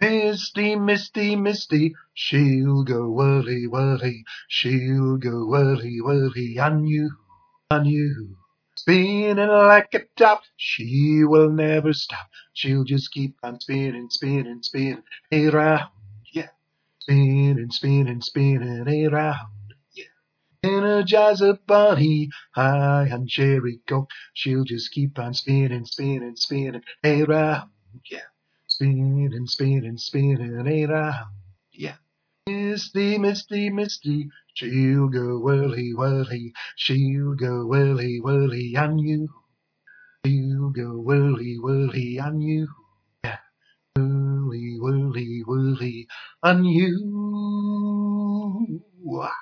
Misty, Misty, Misty, she'll go whirly, whirly, she'll go whirly, whirly on you, on you. Spinning like a top, she will never stop. She'll just keep on spinning, spinning, spinning around, yeah. Spinning, spinning, spinning around, yeah. Energizer Bunny, high on cherry coke. She'll just keep on spinning, spinning, spinning around, yeah. Spinning, spinning, spinning around, yeah. Misty, Misty, Misty, she'll go whirly, whirly, she'll go whirly, whirly on you. She'll go whirly, whirly on you. Yeah, whirly, whirly, whirly on you.